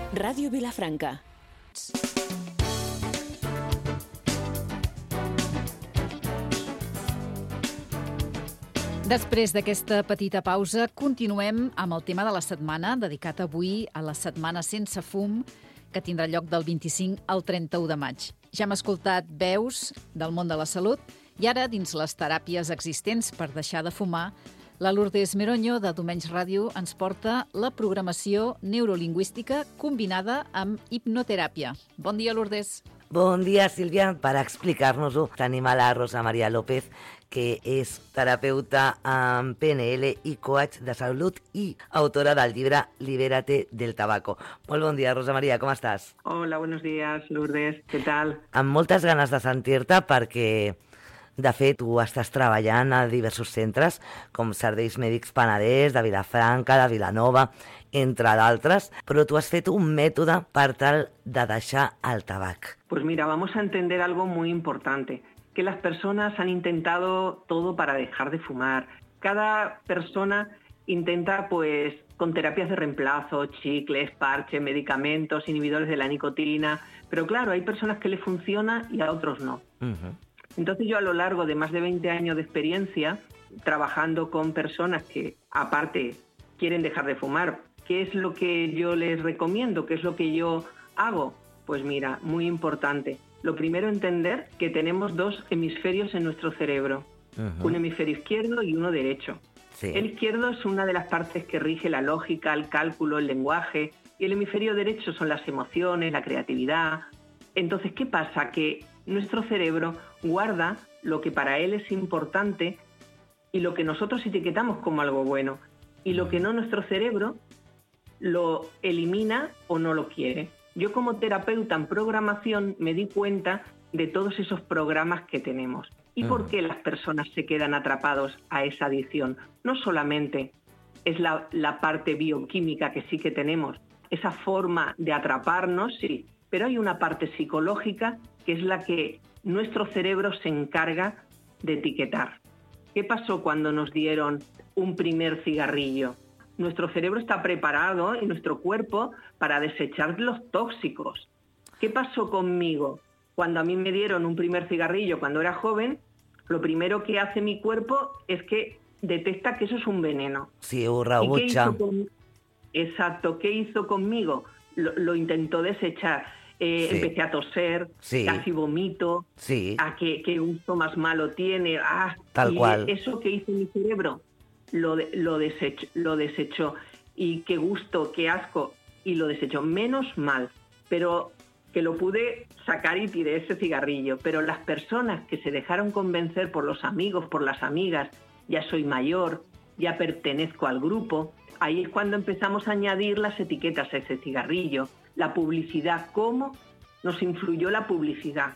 Ràdio Vilafranca. Després d'aquesta petita pausa, continuem amb el tema de la setmana, dedicat avui a la Setmana Sense Fum, que tindrà lloc del 25 al 31 de maig. Ja hem escoltat veus del món de la salut i ara, dins les teràpies existents per deixar de fumar, la Lourdes Meroño, de Domenys Ràdio, ens porta la programació neurolingüística combinada amb hipnoteràpia. Bon dia, Lourdes. Bon dia, Sílvia. Per explicar-nos-ho tenim a la Rosa María López, que és terapeuta en PNL i coach de salut i autora del llibre Libérate del tabaco. Molt bon dia, Rosa María, com estàs? Hola, buenos días, Lourdes. ¿Qué tal? Amb moltes ganes de sentir-te perquè, de fet, tu estàs treballant a diversos centres, com Serveis Mèdics Penedès, de Vilafranca, de Vilanova, entre d'altres, però tu has fet un mètode per tal de deixar el tabac. Pues mira, vamos a entender algo muy importante, que las personas han intentado todo para dejar de fumar. Cada persona intenta, pues, con terapias de reemplazo, chicles, parches, medicamentos, inhibidores de la nicotina, pero claro, hay personas que le funciona y a otros no. Entonces yo, a lo largo de más de 20 años de experiencia, trabajando con personas que, aparte, quieren dejar de fumar, ¿qué es lo que yo les recomiendo? ¿Qué es lo que yo hago? Pues mira, muy importante. Lo primero, entender que tenemos dos hemisferios en nuestro cerebro. Un hemisferio izquierdo y uno derecho. Sí. El izquierdo es una de las partes que rige la lógica, el cálculo, el lenguaje, y el hemisferio derecho son las emociones, la creatividad. Entonces, ¿qué pasa? Que nuestro cerebro guarda lo que para él es importante y lo que nosotros etiquetamos como algo bueno. Y lo que no, nuestro cerebro lo elimina o no lo quiere. Yo, como terapeuta en programación, me di cuenta de todos esos programas que tenemos. ¿Y por qué las personas se quedan atrapados a esa adicción? No solamente es la parte bioquímica que sí que tenemos, esa forma de atraparnos, sí, pero hay una parte psicológica que es la que nuestro cerebro se encarga de etiquetar. ¿Qué pasó cuando nos dieron un primer cigarrillo? Nuestro cerebro está preparado y nuestro cuerpo para desechar los tóxicos. ¿Qué pasó conmigo? Cuando a mí me dieron un primer cigarrillo cuando era joven, lo primero que hace mi cuerpo es que detecta que eso es un veneno. Sí, urrabucha. Exacto. ¿Qué hizo conmigo? Lo intentó desechar. Sí. Empecé a toser, sí. Casi vomito, sí. A qué gusto más malo tiene. Tal cual. Eso que hizo mi cerebro lo desechó. Y qué gusto, qué asco, y lo desechó. Menos mal, pero que lo pude sacar y tiré ese cigarrillo. Pero las personas que se dejaron convencer por los amigos, por las amigas, ya soy mayor, ya pertenezco al grupo, ahí es cuando empezamos a añadir las etiquetas a ese cigarrillo. La publicidad, ¿cómo nos influyó la publicidad?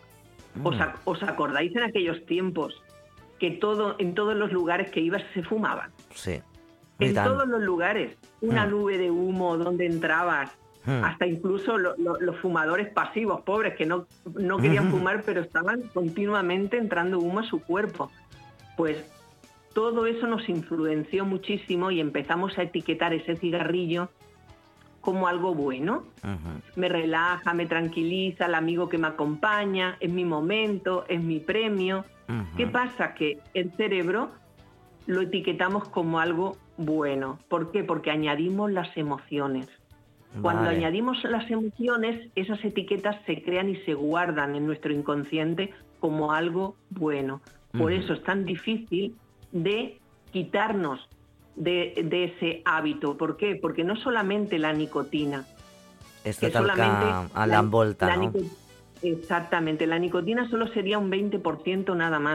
¿Os acordáis en aquellos tiempos que en todos los lugares que ibas se fumaban? Sí. En todos los lugares, una nube de humo donde entrabas, hasta incluso los fumadores pasivos, pobres, que no querían fumar, pero estaban continuamente entrando humo a su cuerpo. Pues todo eso nos influenció muchísimo y empezamos a etiquetar ese cigarrillo como algo bueno. Me relaja, me tranquiliza, el amigo que me acompaña, es mi momento, es mi premio. ¿Qué pasa? Que el cerebro lo etiquetamos como algo bueno. ¿Por qué? Porque añadimos las emociones. Cuando añadimos las emociones, esas etiquetas se crean y se guardan en nuestro inconsciente como algo bueno. Por eso es tan difícil de quitarnos de ese hábito. ¿Por qué? Porque no solamente la nicotina. Esto solamente a la envolta, ¿no? Exactamente. La nicotina solo sería un 20% nada más.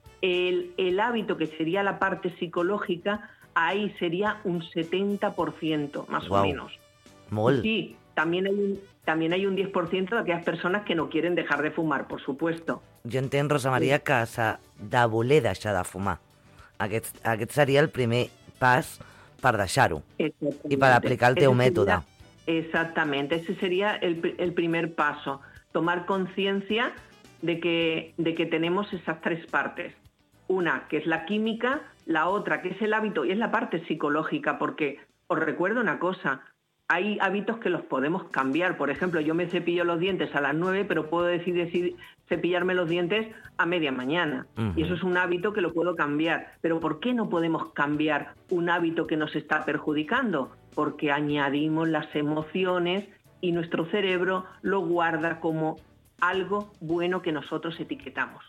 El hábito, que sería la parte psicológica, ahí sería un 70%, más o menos. Molt. Sí, también hay un 10% de aquellas personas que no quieren dejar de fumar, por supuesto. Jo entenc, Rosa Maria, que s'ha de voler deixar de fumar. Aquest seria el primer pas per deixar-ho i per aplicar el teu mètode. Exactamente, ese sería el primer paso. Tomar conciencia de que tenemos esas tres partes. Una, que es la química, la otra, que es el hábito, y es la parte psicológica, porque os recuerdo una cosa, hay hábitos que los podemos cambiar. Por ejemplo, yo me cepillo los dientes a las 9, pero puedo decidir cepillarme los dientes a media mañana. Y eso es un hábito que lo puedo cambiar. Pero ¿por qué no podemos cambiar un hábito que nos está perjudicando? Porque añadimos las emociones y nuestro cerebro lo guarda como algo bueno que nosotros etiquetamos.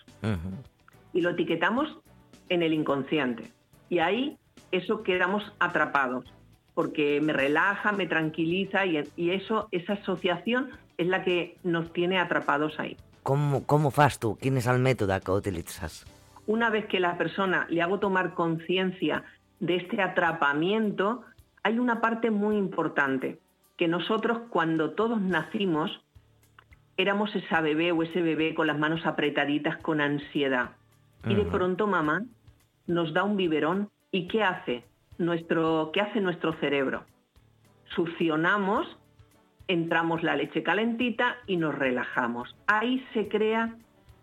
Y lo etiquetamos en el inconsciente. Y ahí eso quedamos atrapados, porque me relaja, me tranquiliza y esa asociación es la que nos tiene atrapados ahí. Com ho fas tu? Quin és el mètode que utilitzes? Una vez que la persona le hago tomar conciencia de este atrapamiento, hay una parte muy importante, que nosotros cuando todos nacimos éramos esa bebé o ese bebé con las manos apretaditas con ansiedad. Y de pronto mamá nos da un biberón. ¿Y qué hace nuestro cerebro? Succionamos, entramos la leche calentita y nos relajamos. Ahí se crea,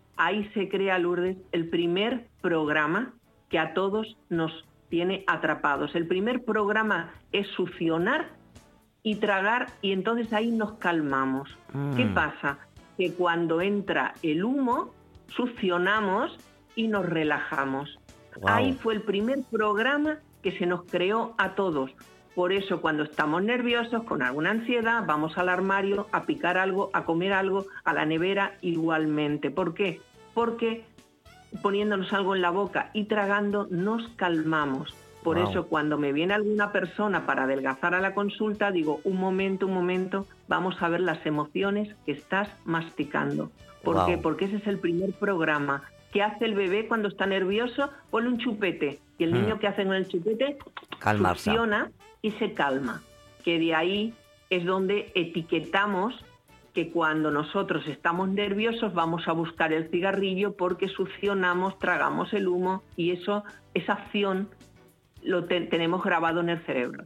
Lourdes, el primer programa que a todos nos tiene atrapados. El primer programa es succionar y tragar, y entonces ahí nos calmamos. ¿Qué pasa? Que cuando entra el humo, succionamos y nos relajamos. Wow. Ahí fue el primer programa que se nos creó a todos. Por eso cuando estamos nerviosos, con alguna ansiedad, vamos al armario a picar algo, a comer algo, a la nevera igualmente. ¿Por qué? Porque poniéndonos algo en la boca y tragando nos calmamos. Por eso cuando me viene alguna persona para adelgazar a la consulta, digo, un momento, vamos a ver las emociones que estás masticando. ¿Por qué? Porque ese es el primer programa. ¿Qué hace el bebé cuando está nervioso? Pone un chupete. Y el niño, ¿qué hace con el chupete? Succiona y se calma. Que de ahí es donde etiquetamos que cuando nosotros estamos nerviosos vamos a buscar el cigarrillo porque succionamos, tragamos el humo y esa acción lo tenemos grabado en el cerebro.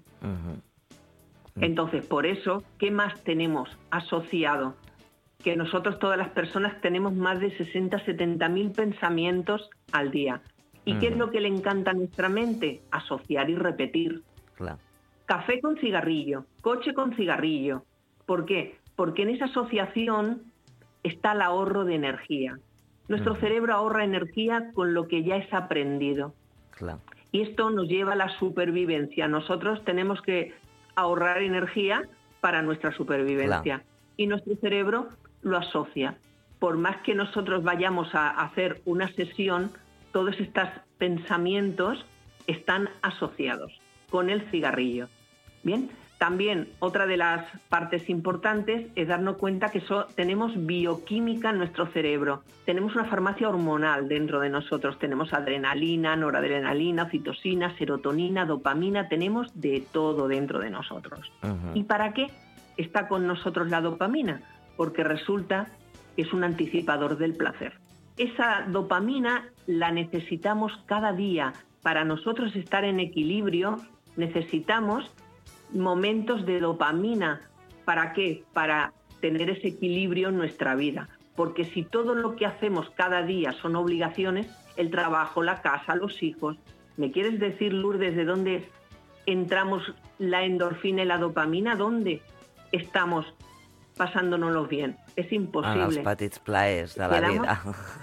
Entonces, por eso, ¿qué más tenemos asociado? Que nosotros, todas las personas, tenemos más de 70.000 pensamientos al día. ¿Y qué es lo que le encanta a nuestra mente? Asociar y repetir. Claro. Café con cigarrillo, coche con cigarrillo. ¿Por qué? Porque en esa asociación está el ahorro de energía. Nuestro cerebro ahorra energía con lo que ya es aprendido. Claro. Y esto nos lleva a la supervivencia. Nosotros tenemos que ahorrar energía para nuestra supervivencia. Claro. Y nuestro cerebro lo asocia. Por más que nosotros vayamos a hacer una sesión, todos estos pensamientos están asociados con el cigarrillo. Bien, también otra de las partes importantes es darnos cuenta que tenemos bioquímica en nuestro cerebro. Tenemos una farmacia hormonal dentro de nosotros. Tenemos adrenalina, noradrenalina, oxitocina, serotonina, dopamina. Tenemos de todo dentro de nosotros. ¿Y para qué está con nosotros la dopamina? Porque resulta que es un anticipador del placer. Esa dopamina la necesitamos cada día. Para nosotros estar en equilibrio necesitamos momentos de dopamina. ¿Para qué? Para tener ese equilibrio en nuestra vida. Porque si todo lo que hacemos cada día son obligaciones, el trabajo, la casa, los hijos... ¿Me quieres decir, Lourdes, de dónde entramos la endorfina y la dopamina? ¿Dónde estamos pasándonos bien? Es imposible. En els petits plaers de la vida.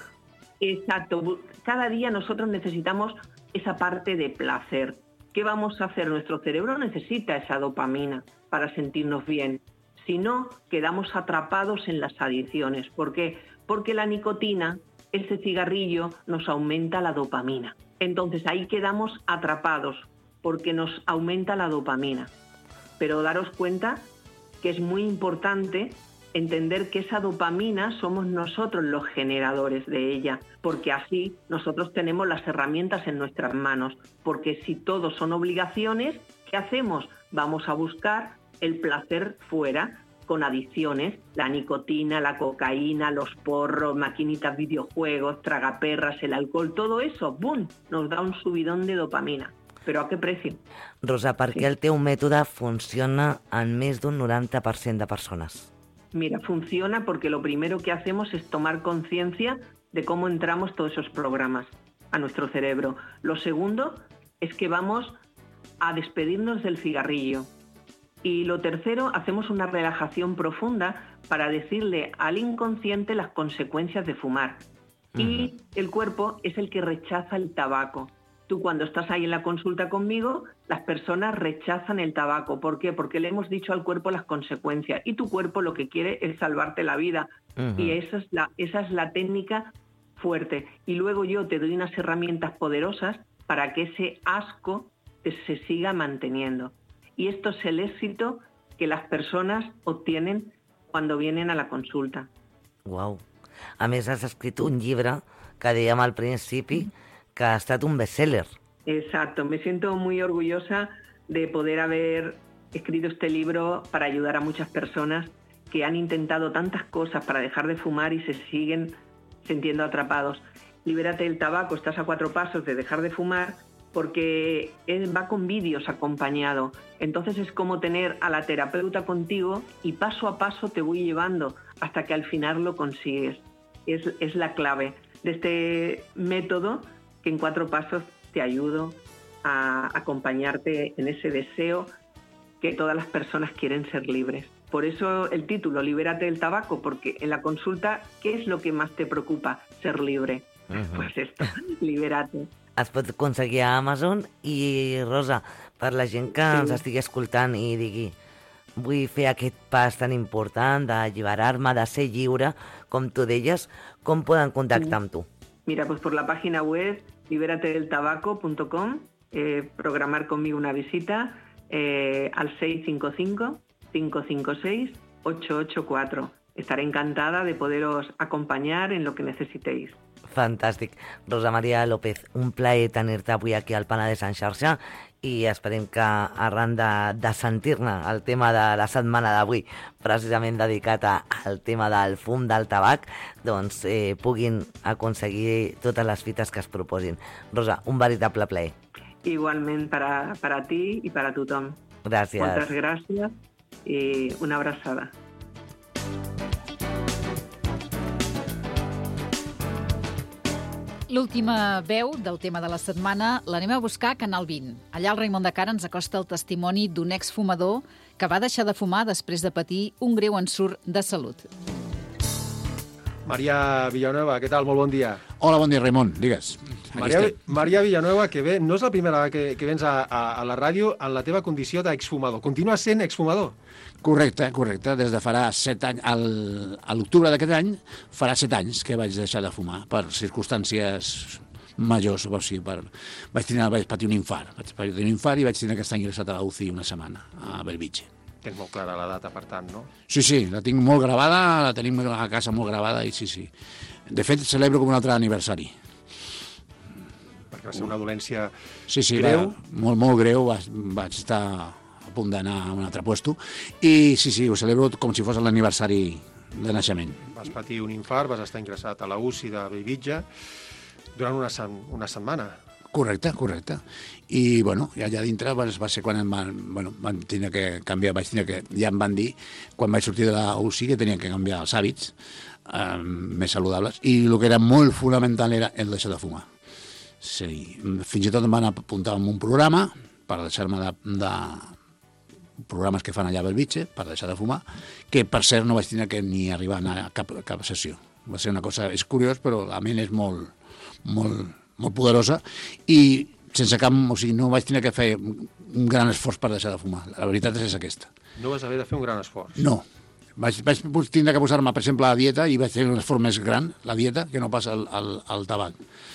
Exacto. Cada día nosotros necesitamos esa parte de placer. ¿Qué vamos a hacer? Nuestro cerebro necesita esa dopamina para sentirnos bien. Si no, quedamos atrapados en las adicciones. ¿Por qué? Porque la nicotina, ese cigarrillo, nos aumenta la dopamina. Entonces ahí quedamos atrapados porque nos aumenta la dopamina. Pero daros cuenta que es muy importante entender que esa dopamina somos nosotros los generadores de ella, porque así nosotros tenemos las herramientas en nuestras manos, porque si todo son obligaciones, ¿qué hacemos? Vamos a buscar el placer fuera, con adicciones, la nicotina, la cocaína, los porros, maquinitas, videojuegos, tragaperras, el alcohol, todo eso, ¡bum!, nos da un subidón de dopamina. Però a què precio? Rosa, per què el teu mètode funciona en més d'un 90% de persones? Mira, funciona porque lo primero que hacemos es tomar conciencia de cómo entramos todos esos programas a nuestro cerebro. Lo segundo es que vamos a despedirnos del cigarrillo. Y lo tercero, hacemos una relajación profunda para decirle al inconsciente las consecuencias de fumar. Y el cuerpo es el que rechaza el tabaco. Tú cuando estás ahí en la consulta conmigo, las personas rechazan el tabaco. ¿Por qué? Porque le hemos dicho al cuerpo las consecuencias. Y tu cuerpo lo que quiere es salvarte la vida. Y esa es la técnica fuerte. Y luego yo te doy unas herramientas poderosas para que ese asco se siga manteniendo. Y esto es el éxito que las personas obtienen cuando vienen a la consulta. Uau. A més, has escrit un llibre que dèiem al principi que ha estat un bestseller. Exacto. Me siento muy orgullosa de poder haber escrito este libro para ayudar a muchas personas que han intentado tantas cosas para dejar de fumar y se siguen sintiendo atrapados. Libérate del tabaco, estás a 4 pasos de dejar de fumar, porque va con vídeos acompañado. Entonces es como tener a la terapeuta contigo y paso a paso te voy llevando hasta que al final lo consigues. Es la clave de este método que en 4 pasos te ayudo a acompañarte en ese deseo que todas las personas quieren ser libres. Por eso el título, Libérate del tabaco, porque en la consulta, ¿qué es lo que más te preocupa? Ser libre. Pues esto, libérate. Es pot aconseguir a Amazon i, Rosa, per la gent que ens estigui escoltant i digui vull fer aquest pas tan important d'alliberar-me, de ser lliure, com tu deies, com poden contactar amb tu? Mira, pues por la página web liberatedeltabaco.com, programar conmigo una visita al 655-556-884. Estaré encantada de poderos acompañar en lo que necesitéis. Fantàstic. Rosa Maria López, un plaer tenir-te avui aquí al Penedès en xarxa i esperem que arran de sentir-ne el tema de la setmana d'avui, precisament dedicat al tema del fum, del tabac, doncs puguin aconseguir totes les fites que es proposin. Rosa, un veritable plaer. Igualment para ti y para tothom. Gràcies. Moltes gràcies i una abraçada. L'última veu del tema de la setmana l'anem a buscar a Canal 20. Allà el Raimon de Cara ens acosta el testimoni d'un exfumador que va deixar de fumar després de patir un greu ensurt de salut. Maria Villanueva, què tal? Molt bon dia. Hola, bon dia, Raimon. Digues. Maria Villanueva, que ve, no és la primera vegada que vens a la ràdio en la teva condició d'exfumador. Continues sent exfumador? Correcte. Des de farà 7 anys, a l'octubre d'aquest any, farà 7 anys que vaig deixar de fumar per circumstàncies majors. O sigui, vaig patir un infart. I vaig tenir que estar ingressat a la UCI una setmana, a Bellvitge. Tens molt clara la data, per tant, no? Sí, la tinc molt gravada, la tenim a casa molt gravada i sí. De fet, celebro com un altre aniversari. Perquè va ser una dolència greu. Molt greu, vaig estar a punt d'anar a un altre puesto i sí, ho celebro com si fos l'aniversari de naixement. Vas patir un infart, vas estar ingressat a la UCI de Bellvitge durant una setmana. Correcte. I, allà dintre va ser quan van tenir que canviar, ja em van dir, quan vaig sortir de la UCI, que tenia que canviar els hàbits més saludables, i el que era molt fonamental era el deixar de fumar. Sí, fins i tot em van apuntar en un programa per deixar-me de programes que fan allà a Bellvitge, per deixar de fumar, que per cert no vaig tenir que ni arribar a anar a cap sessió. Va ser una cosa, és curiós, però la ment és molt poderosa i sense cap, no vaig tenir que fer un gran esforç per deixar de fumar. La veritat és aquesta. No vas haver de fer un gran esforç? No. Vaig tenir que posar-me, per exemple, a la dieta i vaig fer un esforç més gran, la dieta, que no pas el tabac.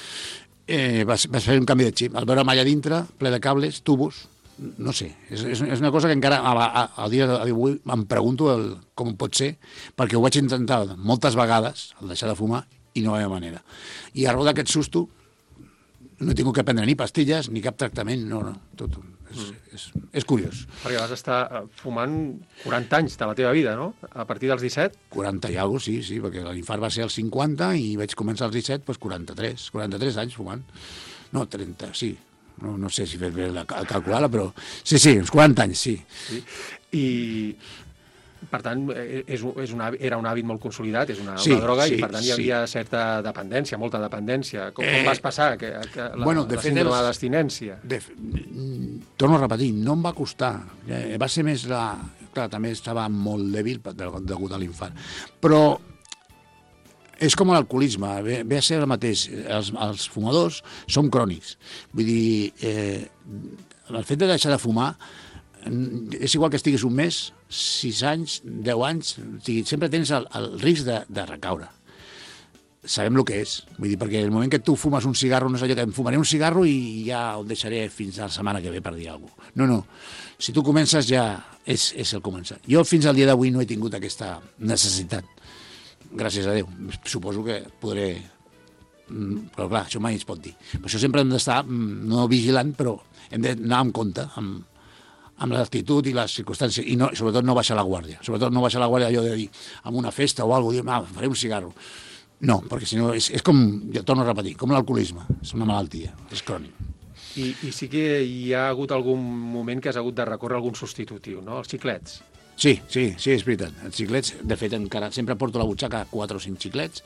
Vaig fer un canvi de xip. Al veure'm allà dintre, ple de cables, tubos, no sé, és una cosa que encara al dia d'avui em pregunto com pot ser, perquè ho vaig intentar moltes vegades, el deixar de fumar, i no hi havia manera. I arreu d'aquest susto no he tingut que prendre ni pastilles ni cap tractament, tot. És curiós. Perquè vas estar fumant 40 anys de la teva vida, no? A partir dels 17? 40 i alguna cosa, sí, perquè l'infart va ser als 50 i vaig començar als 17, doncs 43 anys fumant. No, 30, sí. No sé si fes bé calcular-la, però sí, uns 40 anys, sí. I Per tant, era un hàbit molt consolidat, és una Sí, droga, sí, i per tant hi sí. havia certa dependència, molta dependència. Com vas passar Bueno, de la fet, síndrome d'abstinència? Torno a repetir, no em va costar. Va ser més Clar, també estava molt dèbil degut a l'infant. Però és com l'alcoholisme, ve a ser el mateix. Els fumadors som crònics. Vull dir, el fet de deixar de fumar és igual que estiguis un mes, 6 anys, 10 anys, sempre tens el risc de recaure. Sabem el que és. Vull dir, perquè el moment que tu fumes un cigarro no és allò que em fumaré un cigarro i ja el deixaré fins a la setmana que ve per dir alguna cosa. No. Si tu comences ja és el començar. Jo fins al dia d'avui no he tingut aquesta necessitat. Gràcies a Déu. Suposo que podré... Però clar, això mai es pot dir. Per això sempre hem d'estar, no vigilant, però hem d'anar amb compte, amb l'actitud i les circumstàncies, i sobretot no baixar la guàrdia. Sobretot no baixar la guàrdia allò de dir, en una festa o alguna cosa, dir, faré un cigarro. No, perquè si no és com, jo torno a repetir, com l'alcoholisme, és una malaltia, és crònic. I sí que hi ha hagut algun moment que has hagut de recórrer a algun substitutiu, no? Els xiclets. Sí, és veritat. Els xiclets, de fet, encara sempre porto a la butxaca 4 o 5 xiclets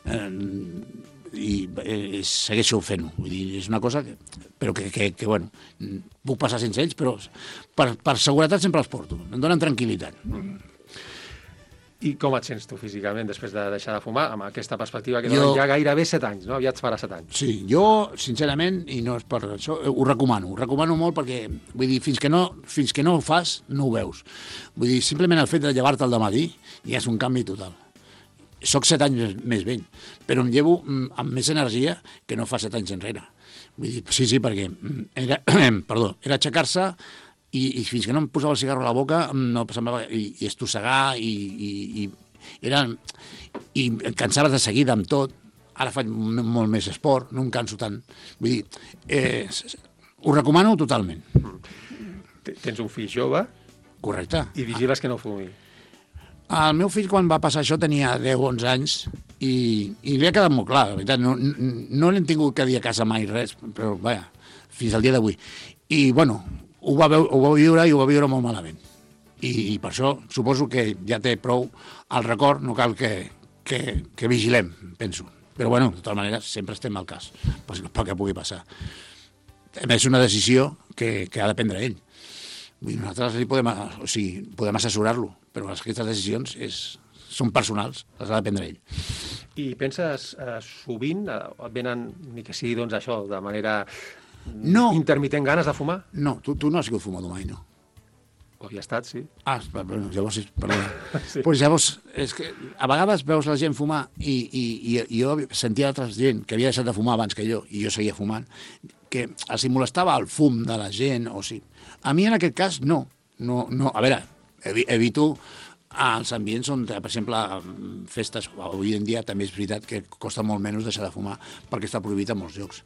i segueixo fent-ho. Vull dir, és una cosa que bueno, puc passar sense ells, però per seguretat sempre els porto. Em donen tranquil·litat. I com et sents tu físicament després de deixar de fumar, amb aquesta perspectiva que donen ja gairebé 7 anys, no? Aviat farà 7 anys. Sí, jo, sincerament, i no és per això, ho recomano molt perquè, vull dir, fins que no ho fas, no ho veus. Vull dir, simplement el fet de llevar-te al dematí ja és un canvi total. Soc 7 anys més vell, però em llevo amb més energia que no fa 7 anys enrere. Vull dir, sí, perquè era aixecar-se i fins que no em posava el cigarro a la boca no semblava, i estossegar i em cansava de seguida amb tot. Ara faig molt més esport, no em canso tant. Vull dir, ho recomano totalment. Tens un fill jove. Correcte. I vigiles que no fumi. El meu fill, quan va passar això, tenia 10-11 anys i li ha quedat molt clar, la veritat. No l'hem tingut que dir a casa mai res, però vaja, fins al dia d'avui. I, bueno, ho va viure i ho va viure molt malament. I per això suposo que ja té prou el record, no cal que vigilem, penso. Però, bueno, de totes maneres, sempre estem al cas, pel que pugui passar. És una decisió que ha de prendre ell. Nosaltres podem assessorar-lo, però aquestes decisions són personals, les ha de prendre ell. I penses sovint, et venen, ni que sigui doncs això, de manera intermitent ganes de fumar? No, tu no has sigut fumador mai, no? Ho havia estat, sí. Llavors sí, perdona. Sí. Pues llavors, és que a vegades veus la gent fumar i jo sentia altra gent que havia deixat de fumar abans que jo, i jo seguia fumant, que els molestava el fum de la gent, o sí. A mi, en aquest cas, no. A veure, evito als ambients on, per exemple, festes, avui en dia també és veritat que costa molt menys deixar de fumar perquè està prohibit a molts llocs.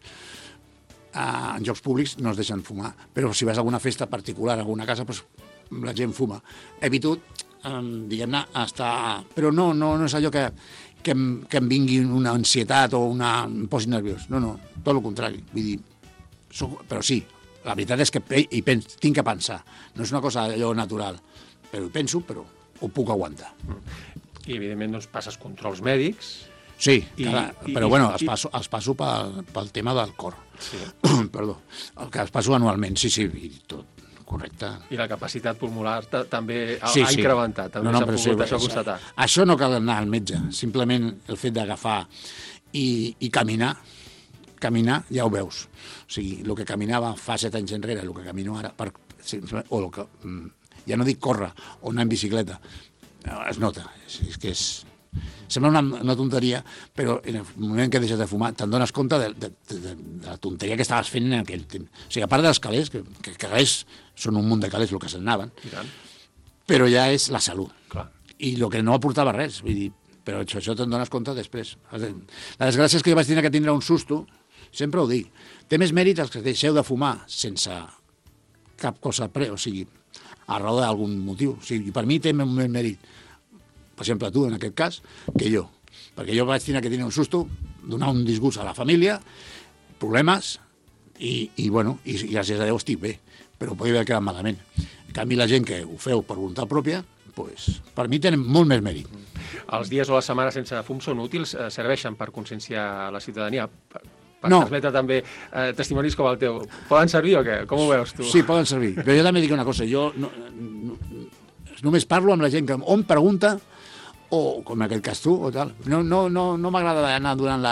En llocs públics no es deixen fumar, però si vas a alguna festa particular, a alguna casa, doncs la gent fuma. Evito, diguem-ne, estar... Però no és allò que em vingui una ansietat o em posi nerviós. No, tot el contrari. Vull dir, però sí, la veritat és que tinc que pensar. No és una cosa allò natural, però ho penso, però ho puc aguantar. I, evidentment, doncs, passes controls mèdics. Sí, però bueno, els passo pel tema del cor. Sí. Perdó, el que els passo anualment, sí, i tot, correcte. I la capacitat pulmonar també ha Sí. incrementat, també s'ha pogut això constatar. Això no cal anar al metge, simplement el fet d'agafar i caminar ja ho veus. O sigui, el que caminava fa 7 anys enrere, el que camino ara, ja no dic córrer o anar en bicicleta, es nota, és que sembla una tonteria, però en el moment que deixes de fumar te'n dones compte de la tonteria que estaves fent en aquell temps. O sigui, a part dels calés, que calés són un munt de calés el que se'n anaven, però ja és la salut. Clar. I el que no aportava res, vull dir, però això te'n dones compte després. La desgràcia és que jo vaig tindre un susto, sempre ho dic. Té més mèrit els que deixeu de fumar sense cap cosa o sigui, a raó d'algun motiu. O sigui, per mi té més mèrit, per exemple, tu, en aquest cas, que jo. Perquè jo vaig tenir un susto, donar un disgust a la família, problemes, i gràcies a Déu estic bé, però podria haver quedat malament. En canvi, la gent que ho feu per voluntat pròpia, per mi tenen molt més mèrit. Els dies o les setmanes sense fum són útils, serveixen per conscienciar la ciutadania, per transmetre també testimonis com el teu. Poden servir o què? Com ho veus tu? Sí, poden servir. Però jo també dic una cosa, jo només parlo amb la gent que o em pregunta, o com en aquest cas tu, o tal. No m'agrada anar donant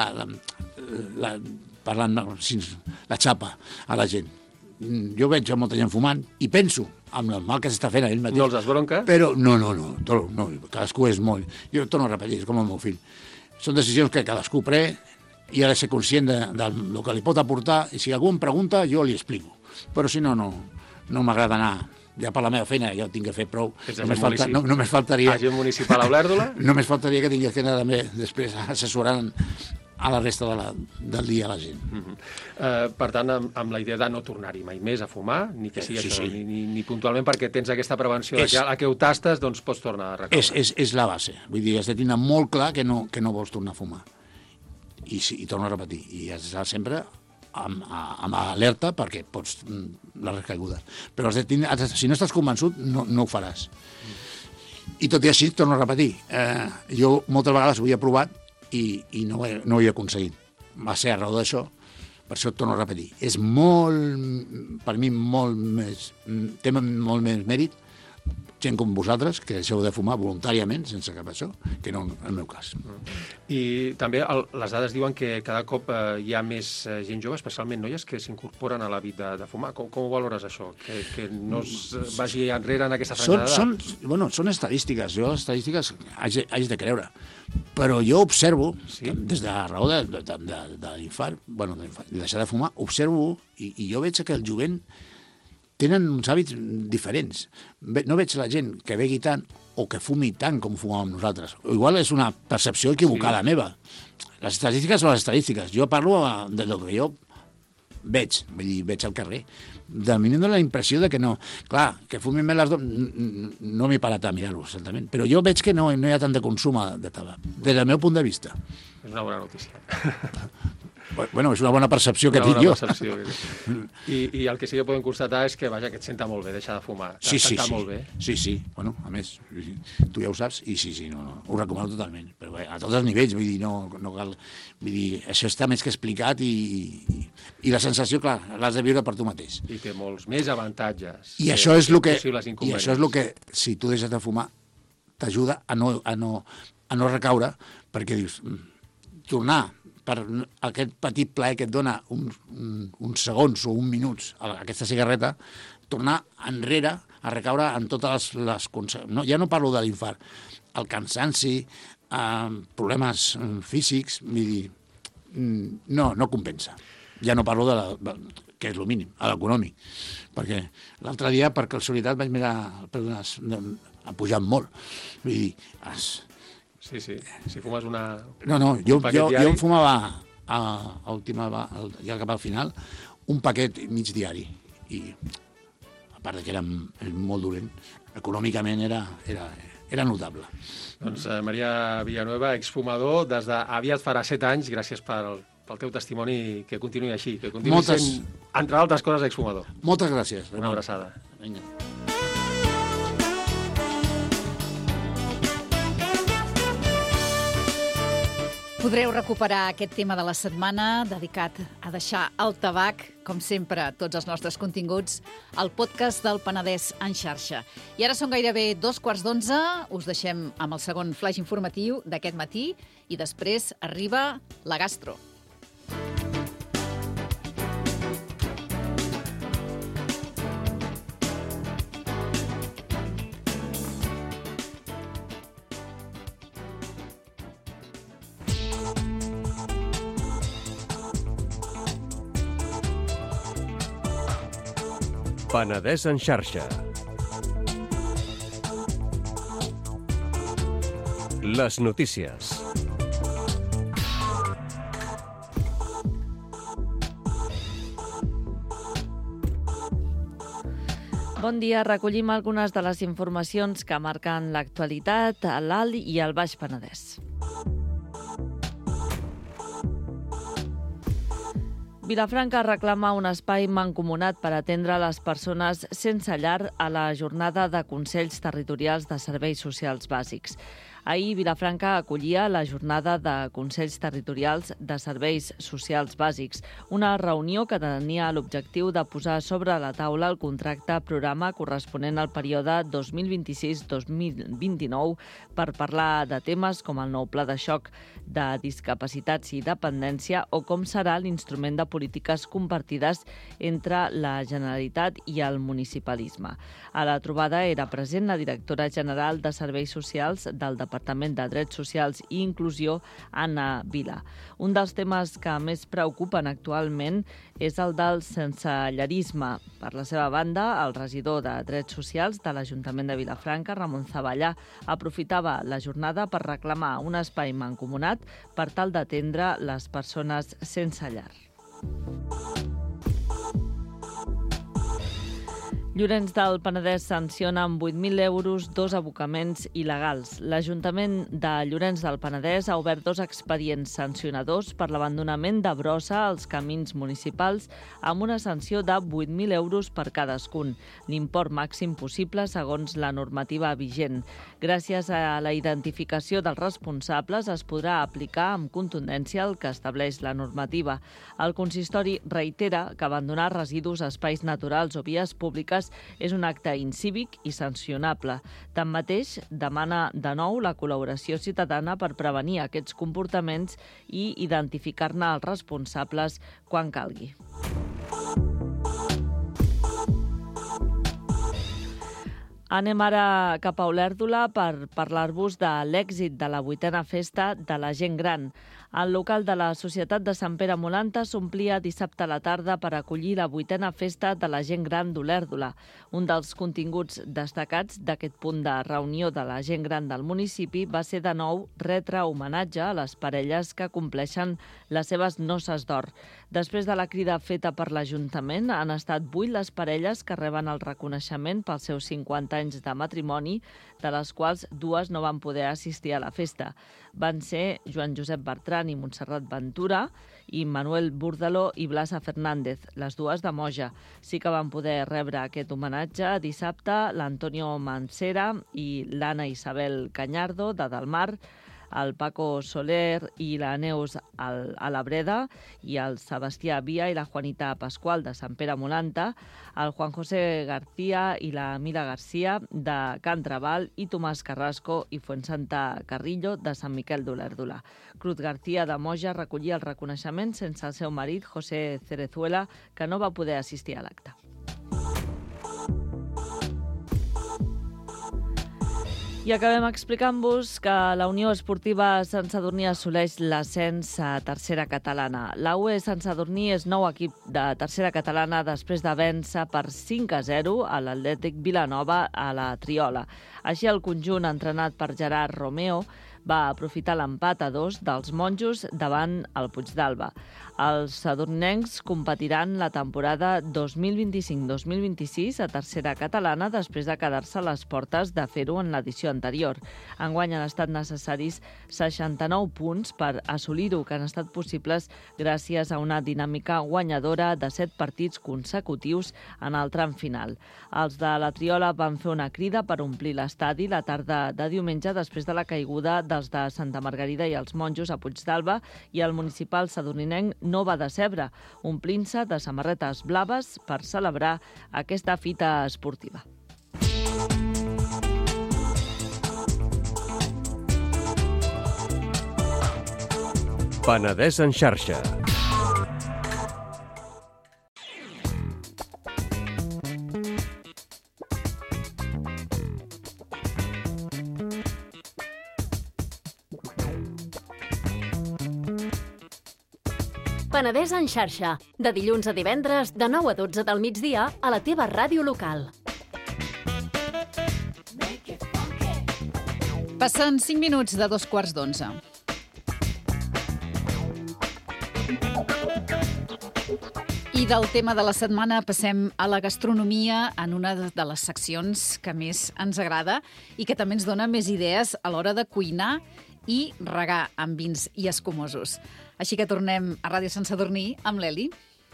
parlant la xapa a la gent. Jo veig molta gent fumant i penso amb el mal que s'està fent a ell mateix. No els esbronques? Però no, cadascú és molt... Jo torno a repetir, és com el meu fill. Són decisions que cadascú pren i ha de ser conscient del que li pot aportar, i si algú em pregunta, jo li explico. Però si no m'agrada anar. Ja per la meva feina ja ho tinc que fer prou. Només faltaria... Agent municipal a Olèrdola? Només faltaria que tingués que anar també després assessorant a la resta del dia a la gent. Per tant, amb la idea de no tornar-hi mai més a fumar, ni que sigui això, ni puntualment perquè tens aquesta prevenció que a què ho tastes, doncs pots tornar a recaure. És la base. Vull dir, has de tenir molt clar que no vols tornar a fumar. I torno a repetir, i has d'estar sempre amb alerta perquè pots les recaigudes. Però si no estàs convençut, no ho faràs. I tot i així, torno a repetir, jo moltes vegades ho havia provat i no ho he aconseguit. Va ser a raó d'això, per això torno a repetir. És per mi, té molt més mèrit gent com vosaltres, que deixeu de fumar voluntàriament, sense cap això, que no en el meu cas. I també les dades diuen que cada cop hi ha més gent jove, especialment noies, que s'incorporen a l'hàbit de fumar. Com ho valores, això? Que no es vagi enrere en aquesta franja d'edat? Són estadístiques. Jo les estadístiques haig de creure. Però jo observo, des de la raó de l'infart, de deixar de fumar, observo i jo veig que el jovent tenen uns hàbits diferents. No veig la gent que begui tant o que fumi tant com fumàvem nosaltres. Igual és una percepció equivocada meva. Les estadístiques són les estadístiques. Jo parlo del que jo veig al carrer. De mi em dóna la impressió de que no. Clar, que fumin més les dones, no m'he parat a mirar-ho, certament. Però jo veig que no hi ha tant de consum de tabac, des del meu punt de vista. És una bona notícia. Bueno, és una bona percepció que tinc jo. I el que sí que podem constatar és que, vaja, que et senta molt bé deixar de fumar. Sí. Molt bé. Sí. Bueno, a més, tu ja ho saps, i sí, ho recomano totalment. Però bé, a tots els nivells, vull dir, no cal... Vull dir, això està més que explicat i la sensació, clar, l'has de viure per tu mateix. I té molts més avantatges. I això és el que, si tu deixes de fumar, t'ajuda a no recaure, perquè dius, tornar per aquest petit plaer que et dona uns segons o uns minuts a aquesta cigarreta, tornar enrere a recaure en totes les conseqüències. Ja no parlo de l'infart, el cansanci, problemes físics, no compensa. Ja no parlo que és el mínim, a l'econòmic. Perquè l'altre dia, per casualitat, vaig mirar ha pujat molt. Vull dir, Sí, si fumes una... Jo em fumava ja cap al final un paquet mig diari i a part que era molt dolent, econòmicament era notable. Doncs Maria Villanueva, exfumador, des d'aviat farà 7 anys, gràcies pel teu testimoni, que continuï així, que continuï sent, entre altres coses, exfumador. Moltes gràcies. Una abraçada. Vinga. Podreu recuperar aquest tema de la setmana dedicat a deixar el tabac, com sempre, tots els nostres continguts, al podcast del Penedès en xarxa. I ara són gairebé 11:15, us deixem amb el segon flaix informatiu d'aquest matí i després arriba la gastro. Penedès en xarxa. Les notícies. Bon dia, recollim algunes de les informacions que marquen l'actualitat a l'Alt i al Baix Penedès. Vilafranca reclama un espai mancomunat per atendre les persones sense llar a la jornada de Consells Territorials de Serveis Socials Bàsics. Ahir, Vilafranca acollia la jornada de Consells Territorials de Serveis Socials Bàsics, una reunió que tenia l'objectiu de posar sobre la taula el contracte programa corresponent al període 2026-2029 per parlar de temes com el nou pla de xoc de discapacitats i dependència o com serà l'instrument de polítiques compartides entre la Generalitat i el municipalisme. A la trobada era present la directora general de Serveis Socials del Departament de Drets Socials i Inclusió, Anna Vila. Un dels temes que més preocupen actualment és el del sensellarisme. Per la seva banda, el regidor de Drets Socials de l'Ajuntament de Vilafranca, Ramon Zavallà, aprofitava la jornada per reclamar un espai mancomunat per tal d'atendre les persones sense llar. Llorenç del Penedès sanciona amb 8.000 euros 2 abocaments il·legals. L'Ajuntament de Llorenç del Penedès ha obert 2 expedients sancionadors per l'abandonament de brossa als camins municipals amb una sanció de 8.000 euros per cadascun, l'import màxim possible segons la normativa vigent. Gràcies a la identificació dels responsables es podrà aplicar amb contundència el que estableix la normativa. El consistori reitera que abandonar residus a espais naturals o vies públiques és un acte incívic i sancionable. Tanmateix, demana de nou la col·laboració ciutadana per prevenir aquests comportaments i identificar-ne els responsables quan calgui. Anem ara cap a Olèrdola per parlar-vos de l'èxit de la 8a festa de la gent gran. El local de la Societat de Sant Pere Molanta s'omplia dissabte a la tarda per acollir la 8a festa de la gent gran d'Olèrdola. Un dels continguts destacats d'aquest punt de reunió de la gent gran del municipi va ser de nou retre homenatge a les parelles que compleixen les seves noces d'or. Després de la crida feta per l'Ajuntament, han estat 8 les parelles que reben el reconeixement pels seus 50 anys de matrimoni, de les quals 2 no van poder assistir a la festa. Van ser Joan Josep Bertran i Montserrat Ventura i Manuel Burdaló i Blasa Fernández, les 2 de Moja. Sí que van poder rebre aquest homenatge dissabte l'Antonio Mancera i l'Anna Isabel Cañardo de Delmar, el Paco Soler i la Neus a la Breda i el Sebastià Via i la Juanita Pasqual de Sant Pere Molanta, el Juan José García i la Mila García de Can Trabal i Tomàs Carrasco i Fuensanta Carrillo de Sant Miquel d'Olèrdola. Cruz García de Moja recollia el reconeixement sense el seu marit, José Cerezuela, que no va poder assistir a l'acte. I acabem explicant-vos que la Unió Esportiva Sant Sadurní assoleix l'ascens a tercera catalana. La UE Sant Sadurní és nou equip de tercera catalana després de vèncer per 5-0 a l'Atlètic Vilanova a la Triola. Així, el conjunt entrenat per Gerard Romeo va aprofitar l'empat a 2 dels monjos davant el Puigdàlber. Els sadurninencs competiran la temporada 2025-2026 a tercera catalana després de quedar-se a les portes de fer-ho en l'edició anterior. Enguany han estat necessaris 69 punts per assolir-ho, que han estat possibles gràcies a una dinàmica guanyadora de 7 partits consecutius en el tram final. Els de la Triola van fer una crida per omplir l'estadi la tarda de diumenge després de la caiguda dels de Santa Margarida i els monjos a Puigdàlber, i el municipal sadurninenc no va decebre, omplint-se de samarretes blaves per celebrar aquesta fita esportiva. Penedès en xarxa. Penedès en xarxa, de dilluns a divendres, de 9 a 12 del migdia, a la teva ràdio local. Passen 5 minuts de 11:15. I del tema de la setmana passem a la gastronomia, en una de les seccions que més ens agrada i que també ens dona més idees a l'hora de cuinar i regar amb vins i escumosos. Així que tornem a Ràdio Sant Sadurní amb l'Eli.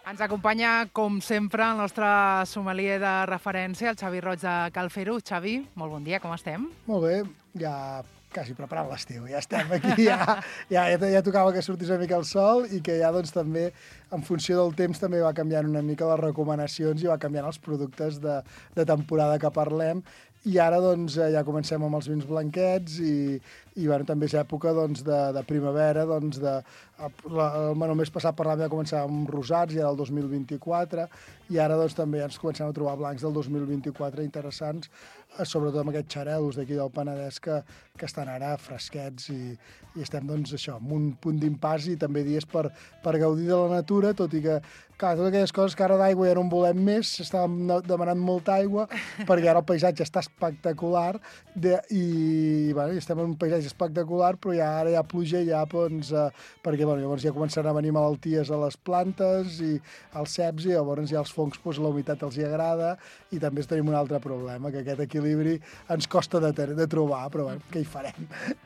Ens acompanya, com sempre, el nostre sommelier de referència, el Xavi Roig de Cal Fer-ho. Xavi, molt bon dia, com estem? Molt bé, ja quasi preparant l'estiu, ja estem aquí, ja tocava que sortís una mica el sol i que ja doncs també, en funció del temps, també va canviant una mica les recomanacions i va canviant els productes de temporada que parlem. I ara doncs, ja comencem amb els vins blanquets i bueno, també és època doncs, de primavera. Doncs, el mes passat parlàvem ja començàvem amb rosats, ja del 2024, i ara doncs, també ens comencem a trobar blancs del 2024 interessants, sobretot amb aquests xarelos d'aquí del Penedès que estan ara fresquets i estem doncs, això, amb un punt d'impàs i també dies per gaudir de la natura, tot i que clar, totes aquelles coses que ara d'aigua ja no en volem més, estàvem demanant molta aigua, perquè ara el paisatge està espectacular i estem en un paisatge espectacular, però ara hi ha pluja ja, doncs, perquè llavors ja començaran a venir malalties a les plantes i als ceps i llavors ja els fongs doncs, la humitat els hi agrada i també tenim un altre problema, que aquest equilibri ens costa de trobar, però bueno, què hi farem?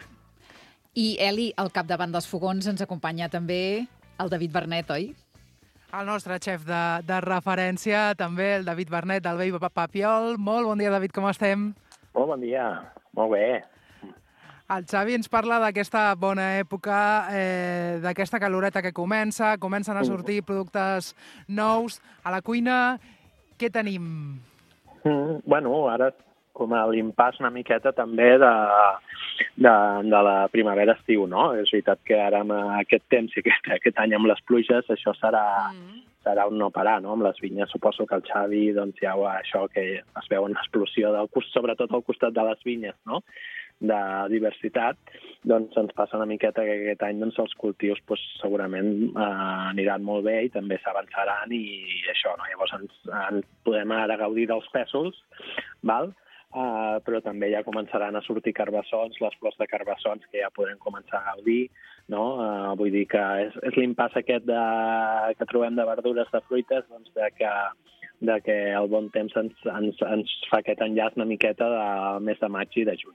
I Eli, al capdavant dels fogons ens acompanya també el David Bernet, oi? El nostre xef de referència, també el David Bernet, del Vell Papiol. Molt bon dia, David, com estem? Molt bon dia, molt bé. El Xavi ens parla d'aquesta bona època, d'aquesta caloreta que comencen a sortir productes nous a la cuina. Què tenim? Bueno, ara com a l'impàs una miqueta també de la primavera-estiu, no? És veritat que ara amb aquest temps i aquest any amb les pluges això serà un no parar, no? Amb les vinyes suposo que el Xavi doncs, ja això que es veu una explosió, sobretot al costat de les vinyes, no? De diversitat, doncs ens passa una miqueta que aquest any doncs, els cultius doncs, segurament aniran molt bé i també s'avançaran i això, no? Llavors ens podem ara gaudir dels pèsols, val? Però també ja començaran a sortir carbassons, les flors de carbassons que ja podem començar a gaudir, no? Vull dir que és l'impàs aquest que trobem de verdures, de fruites, doncs de que el bon temps ens fa aquest enllaç una miqueta del mes de maig i de juny.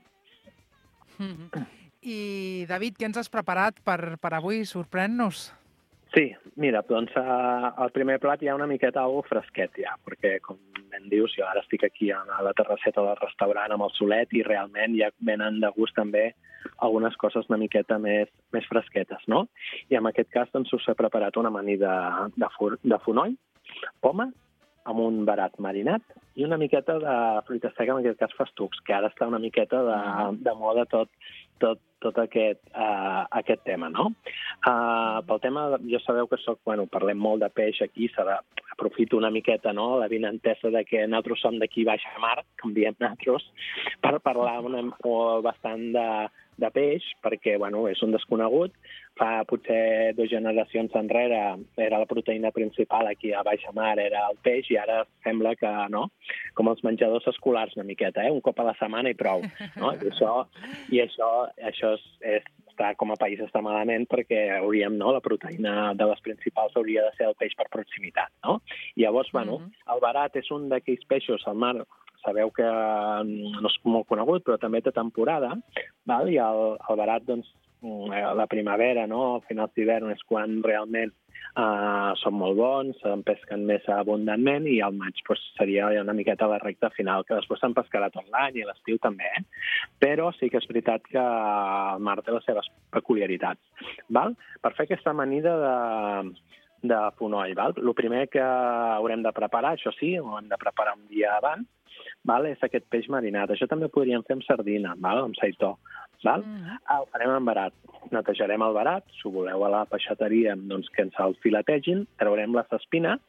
I, David, què ens has preparat per avui? Sorprèn-nos. Sí, mira, doncs al primer plat hi ha una miqueta algo fresquet ja, perquè com ben dius, jo ara estic aquí a la terrasseta del restaurant amb el solet i realment ja venen de gust també algunes coses una miqueta més fresquetes, no? I en aquest cas doncs us he preparat una amanida de fonoll, poma, amb un verat marinat i una miqueta de fruita seca, en aquest cas festucs, que ara està una miqueta de moda tot aquest tema, no? Pel tema, ja sabeu que parlem molt de peix aquí, aprofito una miqueta, no?, la vinentesa de que nosaltres som d'aquí baixa mar, com diem nosaltres, per parlar bastant de peix, perquè, és un desconegut. Fa potser 2 generacions enrere era la proteïna principal aquí a baixa mar, era el peix, i ara sembla que, no?, com els menjadors escolars una miqueta, un cop a la setmana i prou, no? I això està, com a país està malament perquè hauríem, no?, la proteïna de les principals hauria de ser el peix per proximitat, no? I llavors, el verat és un d'aquells peixos al mar, sabeu que no és molt conegut, però també té temporada, val? I el verat, doncs, la primavera, no?, al final d'hivern és quan realment són molt bons, se'n pesquen més abundantment i al maig seria una miqueta la recta final, que després se'n pescarà tot l'any i a l'estiu també, Però sí que és veritat que el mar té les seves peculiaritats, val? Per fer aquesta amanida de fonoll, val? El primer que haurem de preparar, això sí, ho hem de preparar un dia abans, val? És aquest peix marinat. Això també ho podríem fer amb sardina, val? Amb seitó. Val? Ho farem amb verat. Netejarem el verat, si ho voleu a la peixateria, doncs que ens el filetegin, traurem les espines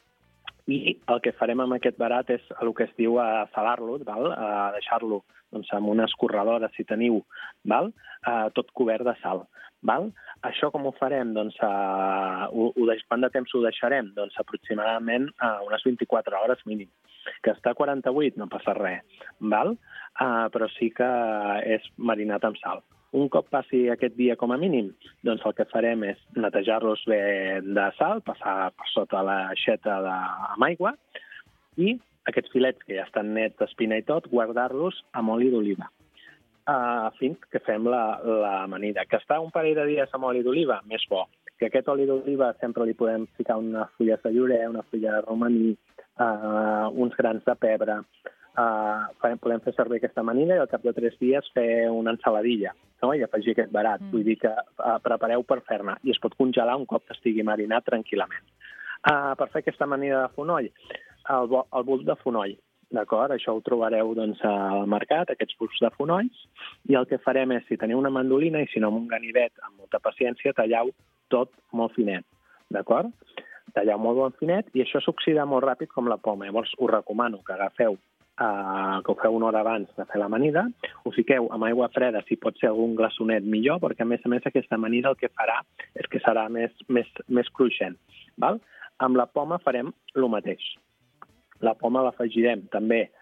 i el que farem amb aquest verat és el que es diu salar-lo, deixar-lo doncs, amb una escorredora, si teniu, val? Tot cobert de sal. Val? Això com ho farem? Doncs, quant de temps ho deixarem? Doncs aproximadament unes 24 hores mínim. Que està a 48 no passa res, val? Però sí que és marinat amb sal. Un cop passi aquest dia com a mínim, doncs el que farem és netejar-los bé de sal, passar per sota l'aixeta amb aigua i aquests filets que ja estan nets d'espina i tot, guardar-los amb oli d'oliva. Fins que fem l'amanida. Que està un parell de dies amb oli d'oliva, més bo. que aquest oli d'oliva sempre li podem ficar unes fulles de llorer, una fulla de romaní, uns grans de pebre. Podem fer servir aquesta amanida i al cap de 3 dies fer una ensaladilla, no? I afegir aquest verat. Vull dir que prepareu per fer-ne i es pot congelar un cop estigui marinat tranquil·lament. Per fer aquesta amanida de fonoll, el bulb de fonoll, d'acord? Això ho trobareu doncs, al mercat, aquests bulbs de fonolls, i el que farem és, si teniu una mandolina i si no amb un ganivet, amb molta paciència, tallau tot molt finet, d'acord? Tallau molt finet i això s'oxida molt ràpid com la poma. Llavors us recomano que agafeu que ho feu una hora abans de fer l'amanida, ho fiqueu amb aigua freda, si pot ser algun glaçonet millor, perquè a més aquesta amanida el que farà és que serà més cruixent. Val? Amb la poma farem el mateix. La poma l'afegirem també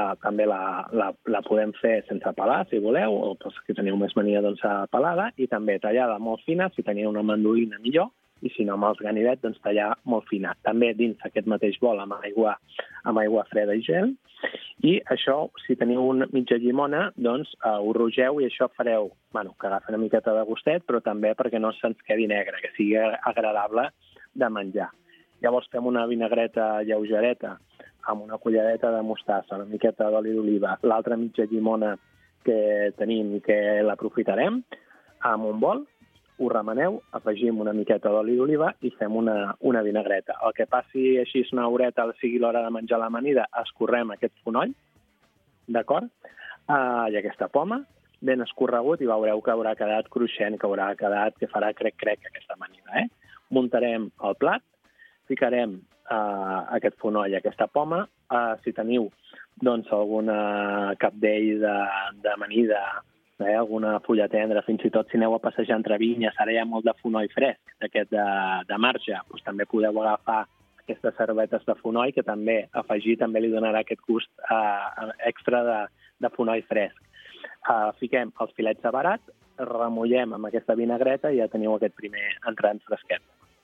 la podem fer sense pelar, si voleu, o si teniu més mania, doncs pelada, i també tallada molt fina, si teniu una mandolina millor, i si no amb els ganivets, doncs tallar molt fina. També dins aquest mateix bol amb aigua freda i gel. I això, si teniu una mitja llimona, doncs ho rogeu i això fareu, que agafi una miqueta de gustet, però també perquè no se'ns quedi negre, que sigui agradable de menjar. Llavors fem una vinagreta lleugereta amb una cullereta de mostassa, una miqueta d'oli d'oliva, l'altra mitja llimona que tenim i que l'aprofitarem, amb un bol, ho remeneu, afegim una miqueta d'oli d'oliva i fem una vinagreta. El que passi així una horeta, sigui l'hora de menjar l'amanida, escorrem aquest fonoll, d'acord? I aquesta poma, ben escorregut, i veureu que haurà quedat cruixent, que farà crec-crec aquesta amanida. Muntarem el plat, ficarem aquest fonoll, aquesta poma. Si teniu doncs, alguna cabdell d'amanida, alguna fulla tendra, fins i tot si aneu a passejar entre vinyes, ara hi ha molt de fonoll fresc, d'aquest de marge, doncs també podeu agafar aquestes cervetes de fonoll, que també afegir també li donarà aquest gust extra de fonoll fresc. Fiquem els filets de verat, remullem amb aquesta vinagreta i ja teniu aquest primer entrant fresquet.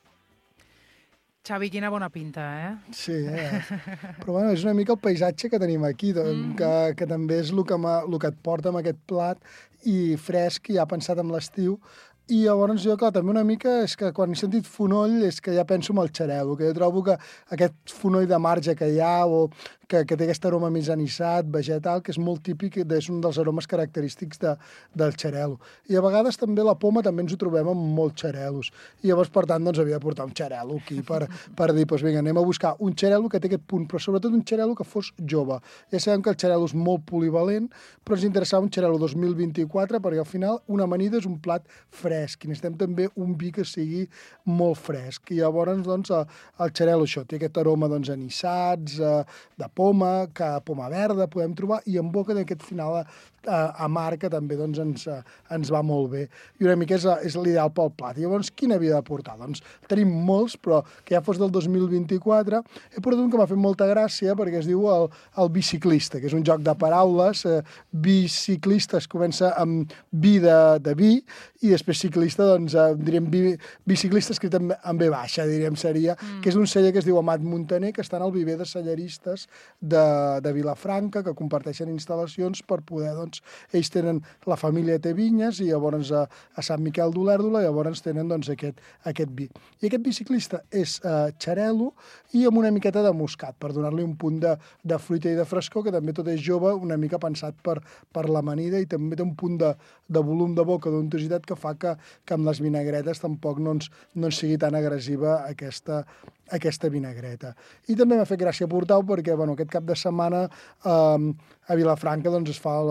Xavi, quina bona pinta, Sí, però bueno, és una mica el paisatge que tenim aquí, que també és el que et porta amb aquest plat i fresc, i ja pensat en l'estiu. I llavors jo, clar, també una mica és que quan he sentit fonoll és que ja penso en el xarel·lo, que jo trobo que aquest fonoll de marge que hi ha, o que té aquest aroma més anissat, vegetal, que és molt típic, és un dels aromes característics del xarel·lo. I a vegades també la poma també ens ho trobem amb molts xarel·los. I llavors, per tant, doncs havia de portar un xarel·lo aquí per dir, doncs vinga, anem a buscar un xarel·lo que té aquest punt, però sobretot un xarel·lo que fos jove. Ja sabem que el xarel·lo és molt polivalent, però ens interessava un xarel·lo 2024, perquè al final una amanida és un plat fresc, i necessitem també un vi que sigui molt fresc. I llavors, doncs, el xarel·lo, això, té aquest aroma, doncs, anissats, de poma verda podem trobar, i en boca d'aquest final amarg que també doncs, ens va molt bé. I una mica és l'ideal pel plat. I llavors, quin havia de portar? Doncs tenim molts, però que ja fos del 2024, he portat un que m'ha fet molta gràcia perquè es diu el biciclista, que és un joc de paraules. Biciclista es comença amb vi de vi, i després ciclista, doncs, diríem biciclista escrit amb B baixa, diríem, seria, que és un celler que es diu Amat Muntaner, que està en el viver de celleristes de Vilafranca, que comparteixen instal·lacions per poder, doncs, ells tenen, la família té vinyes, i llavors a Sant Miquel d'Olèrdola llavors tenen, doncs, aquest vi. I aquest biciclista és xarel·lo i amb una miqueta de moscat, per donar-li un punt de fruita i de frescor, que també tot és jove, una mica pensat per l'amanida, i també té un punt de volum de boca, d'untositat, que fa que amb les vinagretes tampoc no ens sigui tan agressiva aquesta vinagreta. I també m'ha fet gràcia portar-ho perquè, aquest cap de setmana a Vilafranca doncs, es fa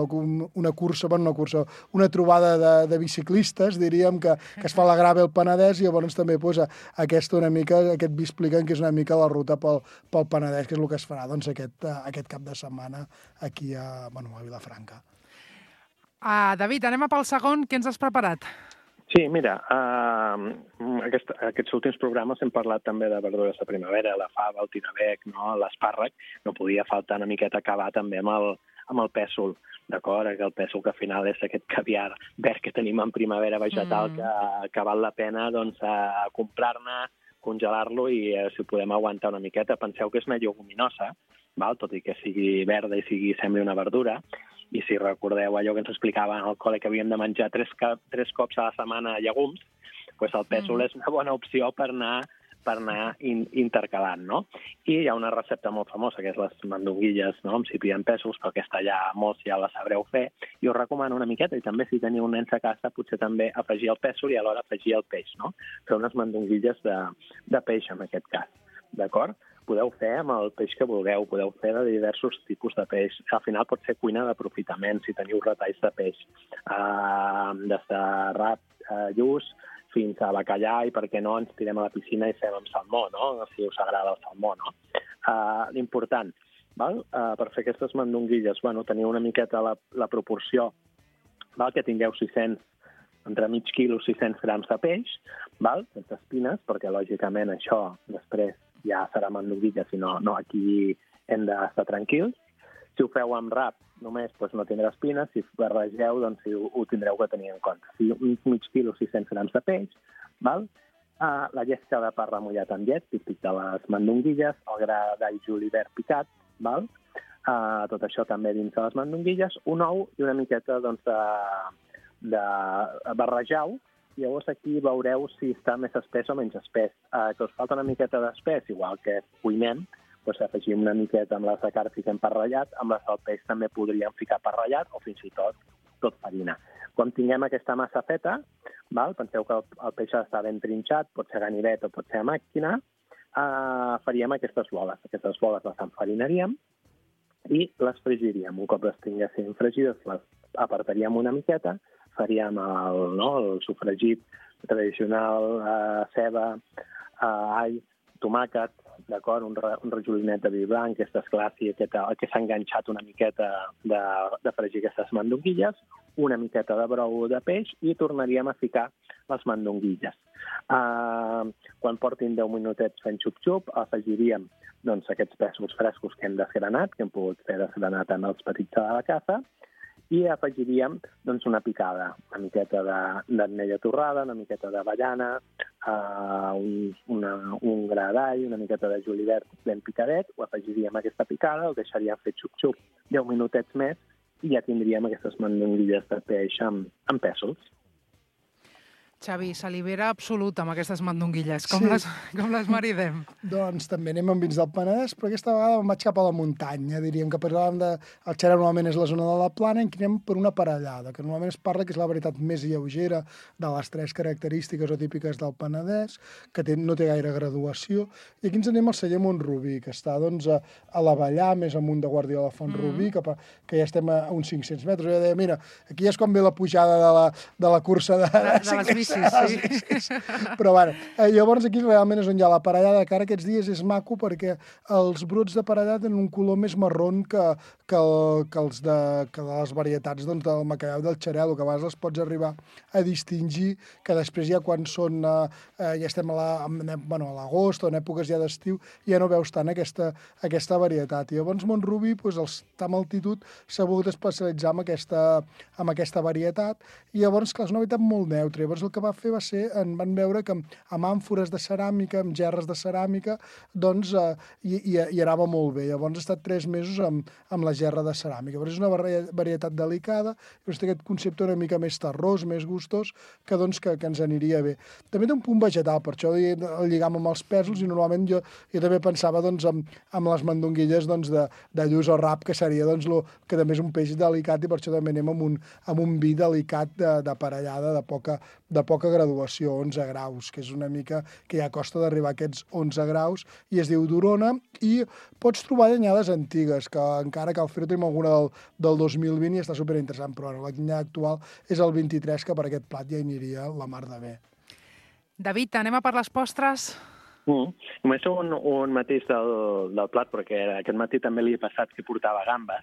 una trobada de biciclistes, diríem, que es fa a la Grava el Penedès, i llavors també aquest vi expliquen que és una mica la ruta pel Penedès, que és el que es farà doncs, aquest cap de setmana aquí a Vilafranca. David, anem pel segon. Què ens has preparat? Sí, mira, aquests últims programes hem parlat també de verdures de primavera, la fava, el tinabec, l'espàrrec. No podia faltar una miqueta acabar també amb el pèsol, d'acord? El pèsol, que al final és aquest caviar verd que tenim en primavera vegetal, que val la pena doncs, comprar-ne, congelar-lo, i si ho podem aguantar una miqueta. Penseu que és una lleguminosa, tot i que sigui verda i sembli una verdura. I si recordeu allò que ens explicava al col·le, que havíem de menjar 3 cops a la setmana llegums, el pèsol és una bona opció per anar intercalant, no? I hi ha una recepta molt famosa, que és les mandonguilles, no?, amb cipi en pèsols, però aquesta molts ja la sabreu fer, i us recomano una miqueta, i també si teniu nens a casa, potser també afegir el pèsol i alhora afegir el peix, no? Fer unes mandonguilles de peix, en aquest cas, d'acord? Podeu fer amb el peix que vulgueu, podeu fer de diversos tipus de peix. Al final pot ser cuina d'aprofitament, si teniu retalls de peix, des de rap, lluç, fins a bacallà, i per què no ens tirem a la piscina i fem amb salmó, no?, si us agrada el salmó, no? L'important, per fer aquestes mandonguilles, teniu una miqueta la proporció, que tingueu 600, entre mig quilo 600 grams de peix, sense espines, perquè lògicament això després ja serà mandonguilla, si no, aquí hem d'estar tranquils. Si ho feu amb rap, només no tindrà espines. Si barregeu, doncs ho tindreu que tenir en compte. Si mig quilo, 600 grams de peix, la llesca de pa remullat amb llet, típic de les mandonguilles, el gra d'all julivert picat, tot això també dins de les mandonguilles, un ou i una miqueta de barrejau. Llavors aquí veureu si està més espès o menys espès. Que us falta una miqueta d'espès, igual que cuinem, afegim una miqueta amb les de carn, fiquem pa ratllat, amb les del peix també podríem ficar pa ratllat o fins i tot farina. Quan tinguem aquesta massa feta, penseu que el peix ha d'estar ben trinxat, pot ser ganivet o pot ser a màquina, faríem aquestes boles. Aquestes boles les enfarinaríem i les fregiríem. Un cop les tinguéssim fregides, les apartaríem una miqueta, faríem el sofregit tradicional, ceba, all, tomàquet, d'acord, un rajolinet de vi blanc, aquest esclaci, que s'ha enganxat una miqueta de fregir aquestes mandonguilles, una miqueta de brou de peix i tornaríem a ficar les mandonguilles. Quan portin 10 minutets fent xup-xup, afegiríem aquests pèsols frescos que hem desgranat, que hem pogut fer desgranat en els petits de la casa, i afegiríem una picada, una miqueta d'ametlla torrada, una miqueta d'avellana, un gra d'all, una miqueta de julivert ben picadet, ho afegiríem a aquesta picada, ho deixaríem fer xup-xup 10 minutets més i ja tindríem aquestes mandonguilles de peix amb pèsols. Xavi, salivera absoluta amb aquestes mandonguilles. Com les maridem? Doncs també anem amb vins del Penedès, però aquesta vegada em vaig cap a la muntanya. Diríem que parlàvem de... El Xera normalment és la zona de la plana, i anem per una parellada, que normalment es parla que és la varietat més lleugera de les 3 característiques o típiques del Penedès, que no té gaire graduació. I aquí ens anem al celler Montrubí, que està a l'Avellà, més amunt de Guardiola Font-rubí, que ja estem a uns 500 metres. Jo deia, mira, aquí ja és com ve la pujada de la cursa de les bicis. Sí. Però llavors aquí realment és on hi ha la parellada, que ara aquests dies és maco perquè els brots de parellada tenen un color més marron que els de les varietats del macallau del xarel·lo, que a vegades els pots arribar a distingir, que després ja quan són, ja estem a l'agost o en èpoques ja d'estiu, ja no veus tant aquesta varietat. I llavors Montrubí, està amb altitud, s'ha volgut especialitzar en aquesta varietat, i llavors, clar, és una varietat molt neutra. Llavors el que va fer va ser, van veure que amb àmfores de ceràmica, amb gerres de ceràmica, doncs hi anava molt bé. Llavors ha estat 3 mesos amb la gerra de ceràmica. Però és una varietat delicada, però té aquest concepte una mica més terrós, més gustós, que ens aniria bé. També té un punt vegetal, per això el lligam amb els pèsols, i normalment jo també pensava amb les mandonguilles de lluç o rap, que seria que també és un peix delicat, i per això també anem amb un vi delicat de parellada de poca graduació, 11 graus, que és una mica que ja costa d'arribar a aquests 11 graus, i es diu Durona, i pots trobar llenyades antigues, que encara cal fer-ho, tenim alguna del 2020 i està superinteressant, però la llenyada actual és el 23, que per aquest plat ja aniria la mar de bé. David, anem a per les postres? Només un matís del plat, perquè aquest matí també li he passat que portava gambes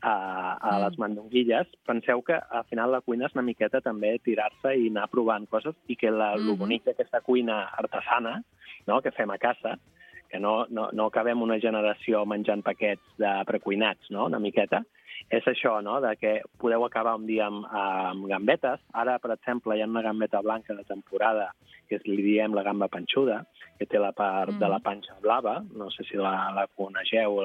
a les mandonguilles. Penseu que al final la cuina és una miqueta també tirar-se i anar provant coses, i que el bonic d'aquesta cuina artesana, que fem a casa, que no acabem una generació menjant paquets de precuinats, una miqueta, és això, de que podeu acabar un dia amb gambetes. Ara, per exemple, hi ha una gambeta blanca de temporada, que li diem la gamba panxuda, que té la part de la panxa blava. No sé si la coneixeu,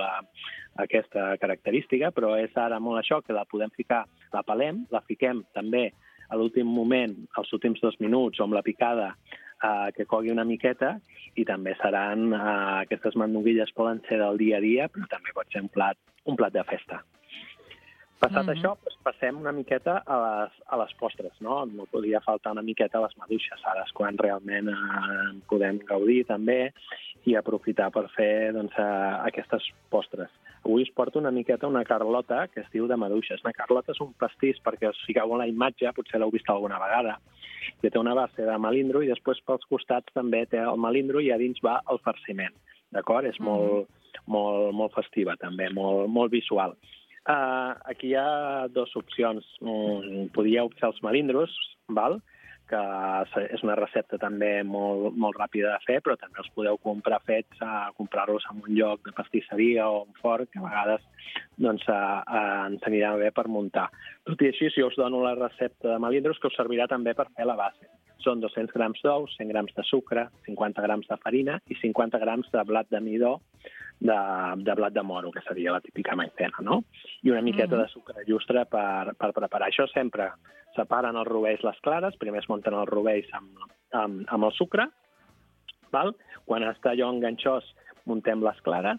aquesta característica, però és ara molt això, que la podem ficar, la pelem, la fiquem també a l'últim moment, als últims 2 minuts, o amb la picada, que cogui una miqueta, i també seran, aquestes mandonguilles poden ser del dia a dia, però també pot ser un plat de festa. Passat això, doncs passem una miqueta a les postres, no? No podia faltar una miqueta a les maduixes, ara és quan realment podem gaudir també i aprofitar per fer aquestes postres. Avui us porto una miqueta una carlota que es diu de maduixes. Una carlota és un pastís, perquè us fiqueu en la imatge, potser l'heu vist alguna vegada, que té una base de melindro i després pels costats també té el melindro i a dins va el farciment. D'acord? És molt festiva també, molt visual. Aquí hi ha 2 opcions. Podíeu fer els melindros, val? Que és una recepta també molt ràpida de fer, però també els podeu comprar fets, comprar-los en un lloc de pastisseria o un forn, que a vegades ens anirà bé per muntar. Tot i així, si us dono la recepta de melindros, que us servirà també per fer la base. Són 200 grams d'ous, 100 grams de sucre, 50 grams de farina i 50 grams de blat de midó, de blat de moro, que seria la típica maizena, no? I una miqueta de sucre llustre per preparar. Això sempre separen els rovells les clares, primer es munten els rovells amb el sucre, val? Quan està allò enganxós, muntem les clares,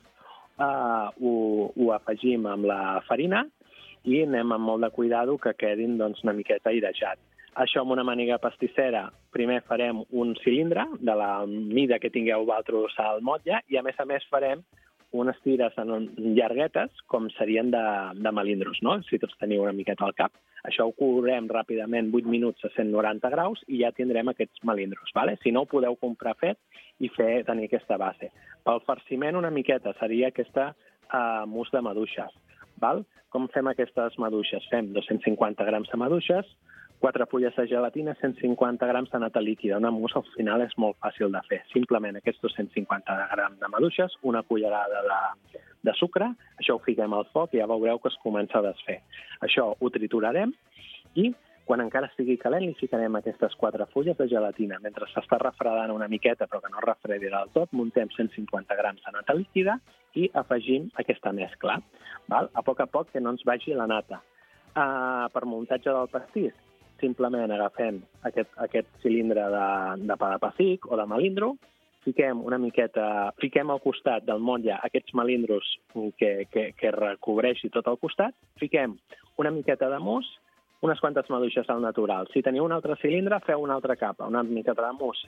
ho afegim amb la farina i anem amb molt de cuidado que quedin una miqueta airejat. Això amb una màniga pastissera, primer farem un cilindre de la mida que tingueu vosaltres al motlle i a més farem unes tires llarguetes com serien de melindros, no? Si tots teniu una miqueta al cap. Això ho courem ràpidament 8 minuts a 190 graus i ja tindrem aquests melindros. Vale? Si no, ho podeu comprar fet i tenir aquesta base. Pel farciment una miqueta seria aquesta mousse de maduixes. Val? Com fem aquestes maduixes? Fem 250 grams de maduixes, 4 fulles de gelatina, 150 grams de nata líquida. Una mousse al final és molt fàcil de fer. Simplement aquests 250 grams de maduixes, una cullerada de sucre, això ho fiquem al foc i ja veureu que es comença a desfer. Això ho triturarem i quan encara estigui calent li ficarem aquestes 4 fulles de gelatina. Mentre s'està refredant una miqueta però que no refredi del tot, muntem 150 grams de nata líquida i afegim aquesta mescla. Val? A poc que no ens vagi la nata. Per muntatge del pastís, simplement agafem aquest cilindre de pa de pessic o de melindro, fiquem al costat del motlle aquests melindros que recobreixi tot el costat, fiquem una miqueta de mousse, unes quantes maduixes al natural. Si teniu un altre cilindre, feu una altra capa, una miqueta de mousse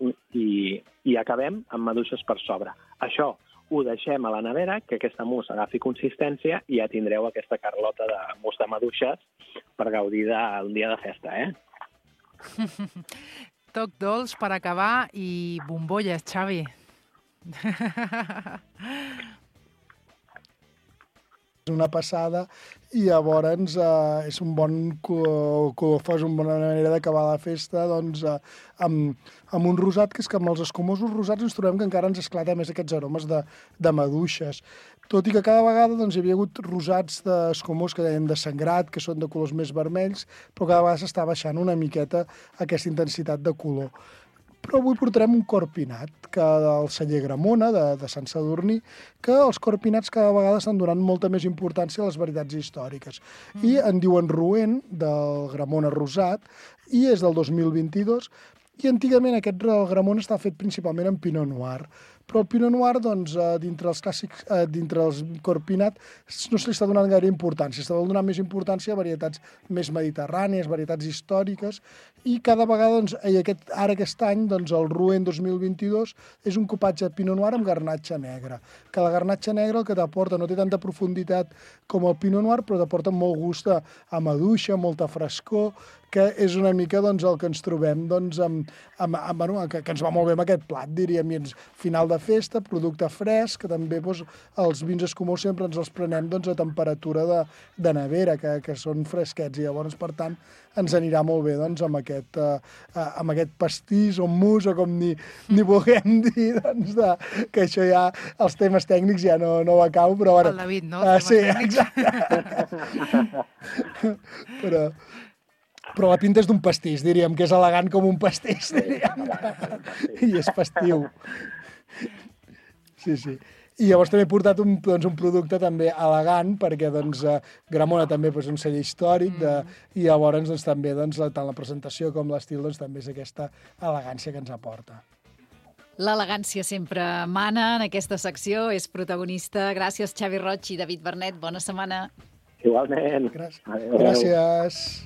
i acabem amb maduixes per sobre. Això ho deixem a la nevera, que aquesta mousse agafi consistència i ja tindreu aquesta carlota de mousse de maduixes per gaudir d'un dia de festa, Toc dolç per acabar i bombolles, Xavi. És una passada i llavors és un bon colofó, és una bona manera d'acabar la festa amb un rosat, que és que amb els escumosos rosats ens trobem que encara ens esclata més aquests aromes de maduixes. Tot i que cada vegada hi havia hagut rosats d'escumós que deien de sangrat, que són de colors més vermells, però cada vegada s'està baixant una miqueta aquesta intensitat de color. Però avui portarem un corpinat del celler Gramona, de Sant Sadurní, que els corpinats cada vegada estan donant molta més importància a les varietats històriques. I en diuen Rouen, del Gramona rosat, i és del 2022, i antigament aquest Gramona està fet principalment en Pinot Noir. Però el Pinot Noir, dintre els clàssics, dintre els corpinat, no se li està donant gaire importància. S'està donant més importància a varietats més mediterrànies, varietats històriques, i cada vegada, ara aquest any, el Rouen 2022 és un copatge de Pinot Noir amb garnatge negre. Que la garnatge negre el que t'aporta no té tanta profunditat com el Pinot Noir, però t'aporta molt gust a maduixa, molta frescor, que és una mica el que ens trobem, que ens va molt bé amb aquest plat, diríem, i final de festa, producte fresc, que també els vins escumosos sempre ens els prenem a temperatura de nevera, que són fresquets, i llavors, per tant, ens anirà molt bé amb aquest pastís o mousse, o com ni vulguem dir, que això ja, els temes tècnics ja no ho acabo, però... El David, no? Sí, exacte. Però la pinta és d'un pastís, diríem, que és elegant com un pastís, diríem. I és festiu. Sí. I llavors també he portat un producte també elegant, perquè Gramona també és un celler històric, i llavors també tant la presentació com l'estil també és aquesta elegància que ens aporta. L'elegància sempre mana en aquesta secció, és protagonista. Gràcies, Xavi Roig i David Bernet. Bona setmana. Igualment. Gràcies.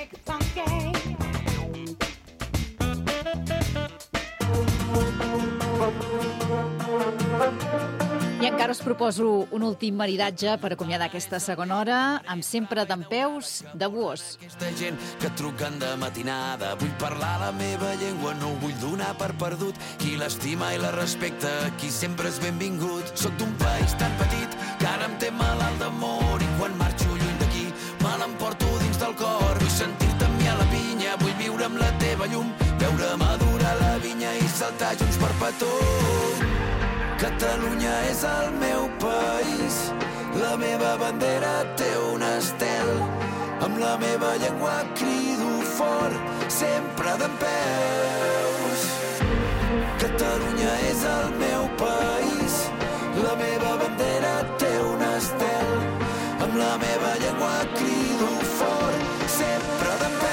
I encara us proposo un últim maridatge per acomiadar aquesta segona hora amb Sempre dempeus, de Buós. Aquesta gent que truquen de matinada, vull parlar la meva llengua, no ho vull donar per perdut. Qui l'estima i la respecta, qui sempre és benvingut. Soc d'un país tan petit que ara em té malalt d'amor, i quan marxo lluny d'aquí me l'emporto dins del cor. Vull sentir-te amb mi a la pinya, vull viure amb la teva llum, veure madurar la vinya i saltar junts per petó. Catalunya és el meu país, la meva bandera té un estel, amb la meva llengua crido fort, sempre dempeus. Catalunya és el meu país, la meva bandera té un estel, amb la meva llengua crido fort, sempre dempeus.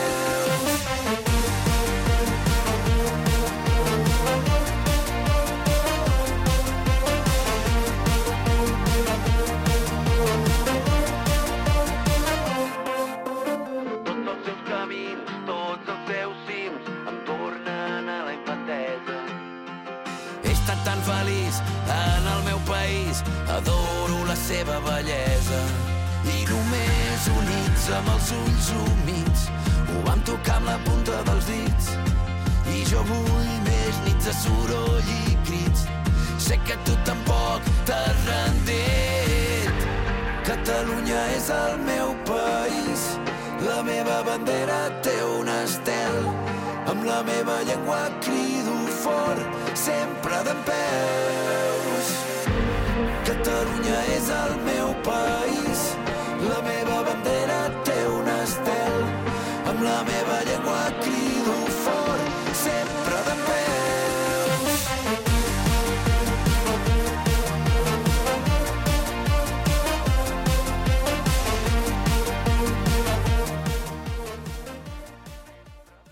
Feliç en el meu país, adoro la seva bellesa, i només units amb els ulls humits ho vam tocar amb la punta dels dits. I jo vull més nits de soroll i crits, sé que tu tampoc t'has rendit. Catalunya és el meu país, la meva bandera té un estel, amb la meva llengua crido fort, sempre dempeus. Catalunya és el meu país,